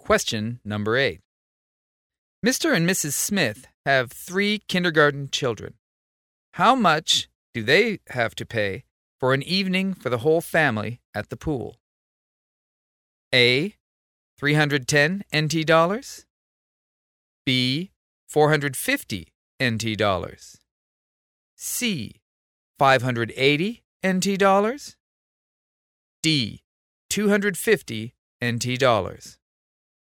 Question number 8. Mr. and Mrs. Smith have 3 kindergarten children. How much do they have to pay for an evening for the whole family at the pool? A. 310 NT dollars. B. 450 NT dollars. C. 580 NT dollars. D. 250 NT dollars.